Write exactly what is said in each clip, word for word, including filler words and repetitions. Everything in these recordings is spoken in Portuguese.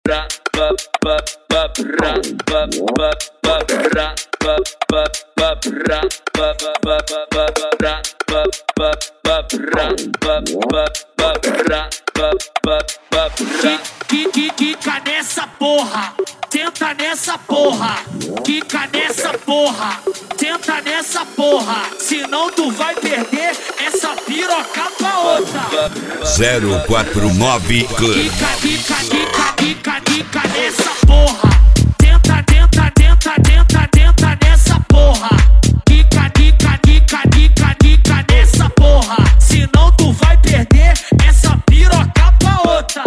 Quica nessa porra, tenta nessa porra, quica nessa porra, tenta nessa porra, senão tu vai perder essa piroca pra outra. zero quatro nove Club. Quica, quica, quica, quica, quica nessa porra, tenta, tenta, tenta, tenta, tenta nessa porra, quica, quica, quica, quica, quica nessa porra, senão tu vai perder essa piroca pra outra.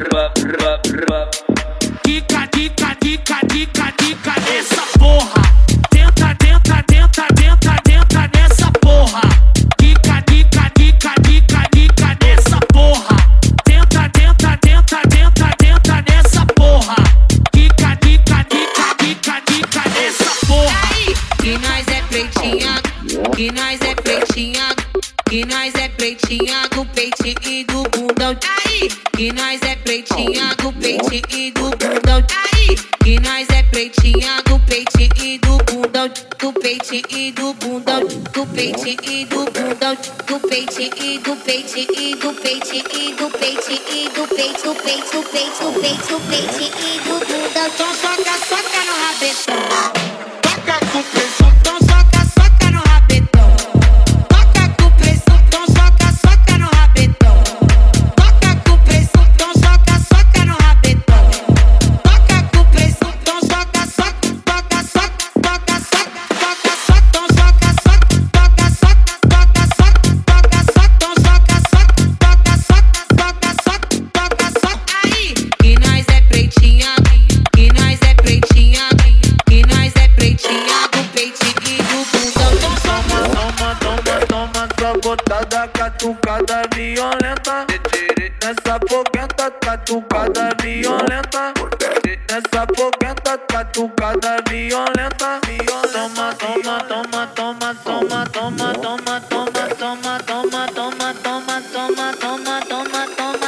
Quica, quica, quica, quica, quica nessa porra, tenta, tenta, tenta, tenta, tenta nessa porra, quica, quica, quica, quica, quica nessa porra, tenta, tenta, tenta, tenta, tenta nessa porra, quica, quica, quica, quica, quica nessa porra. Que nós é pretinha, que nós é pretinha, que nós é pretinha do peitinho e do bundão. Aí, que nós é pretinha do peitinho e do bundão. Aí, que nós é pretinha do peitinho e do bundão, do peitinho e do bundão, do peitinho e do bundão, do peitinho e do peitinho e do peitinho e do peitinho e do peito, do peito, do peito, do peito, do peitinho e do bundão. Então soca, soca no rabetão. Toca com pressão, então soca, soca no rabetão. Toca com pressão, então soca, soca no rabetão. Toca com pressão, então soca, soca no rabetão. Toca com pressão, então soca, soca, toca, soca, toca, soca, toca, soca, então soca, soca, toca, soca, toca, soca, toca, soca, então soca, soca, toca, soca, toca, soca, toca, soca. Aí, que nós é pretinha, que nós é pretinha, que nós é pretinha do peitinho e do bundão. Toma, toma, toma, toma, sua botada catucada violenta. Nessa foguenta catucada violenta. Nessa foguenta catucada violenta. Toma, toma, toma, toma, toma, toma, toma, toma, toma, toma, toma, toma, toma, toma, toma, toma,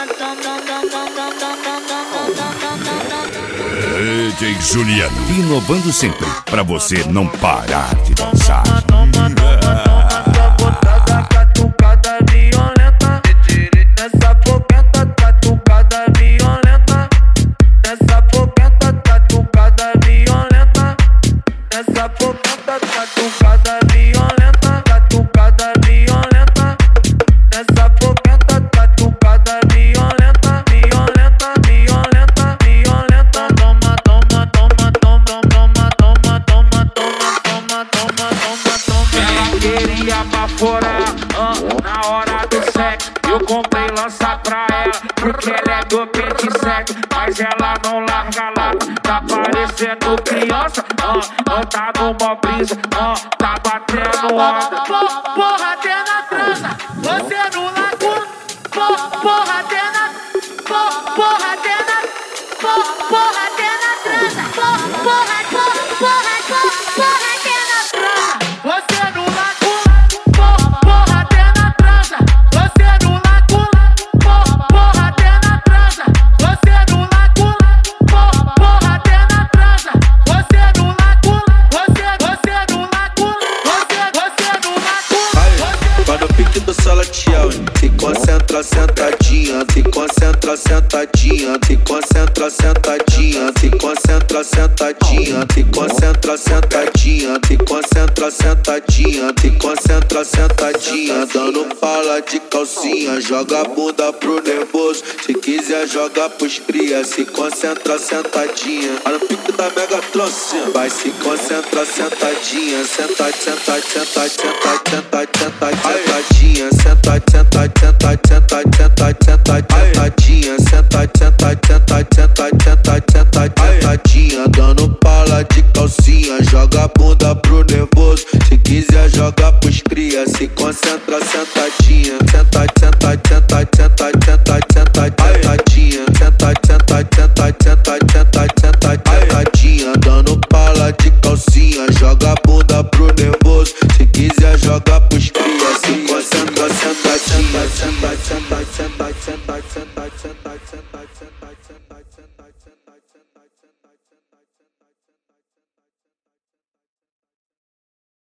D J Juliano, inovando sempre, pra você não parar de dançar. toma, toma, toma, sua botada catucada violenta. Nessa foguenta catucada violenta. Nessa foguenta catucada violenta. Nessa foguenta catucada violenta. Catucada violenta. Nessa foguenta catucada violenta. Violenta, violenta, violenta. Toma, toma, toma, toma, toma, toma, toma, toma, toma, toma, toma, toma. Ela queria baforar, ah, na hora do sexo. Eu comprei lança pra ela, porque ela é do pente sexo. Mas ela não larga lá, tá parecendo criança, ah, ah, tá numa brisa, ah, tá batendo onda. Porra, tem na trança, você no lago. Porra, tem na, porra, tem na, porra, tem na trança. Porra, porra, porra, porra, tem na trança. Você no lago. Porra, tem na trança. Você no lago. Porra, tem na trança. Você no lago. Porra, tem na trança. Você no lago. Você, você no lago. Você, você no lago. Vai no pique do Salatiel, se concentra sentadinha, se concentra sentadinha, se concentra sentadinha, se concentra sentadinha, se concentra sentadinha, se concentra sentadinha, se concentra sentadinha, dando fala de calcinha, joga a bunda pro nervoso, se quiser joga pros cria, se concentra sentadinha, vai no pique da mega trocinha, vai se concentra sentadinha, senta, senta, senta, senta, senta, senta, sentadinha, senta, senta, senta, senta, senta, senta, sentadinha, senta, senta, senta, senta, senta, senta, sentadinha, dando pala de calcinha, joga a bunda pro nervoso, se quiser joga pros cria, se concentra sentadinha, senta, senta, senta, senta, senta, senta, sentadinha, senta, senta, senta, senta, senta, senta, sentadinha, dando pala de calcinha, joga a bunda pro nervoso, se quiser joga pros